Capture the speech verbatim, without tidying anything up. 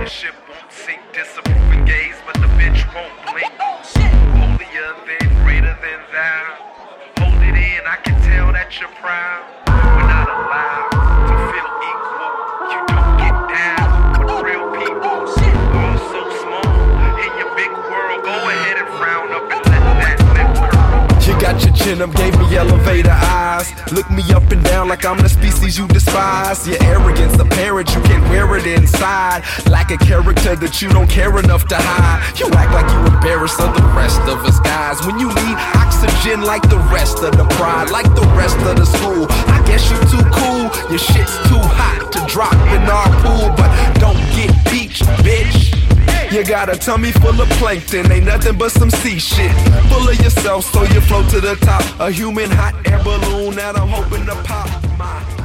ship won't sink, disapproving gaze, but the bitch won't blink. Holier than, greater than thou. Hold it in, I can tell that you're proud. We're not allowed to feel equal. You don't get down with real people. All so small in your big world. Go ahead and frown up and let that lip curl. You got your chin up, gave me elevator eyes. Look me up and down like I'm the species you despise. Your arrogance apparent, you can't wear it inside. Like a character that you don't care enough to hide. You act like you embarrassed of the rest of us guys, when you need oxygen like the rest of the pride, like the rest of the school. I guess you too cool, your shit's too hot to drop in our pool. But don't get beached, bitch. You got a tummy full of plankton, ain't nothing but some sea shit. Full of yourself, so you float to the top. A human hot air balloon that I'm hoping to pop. My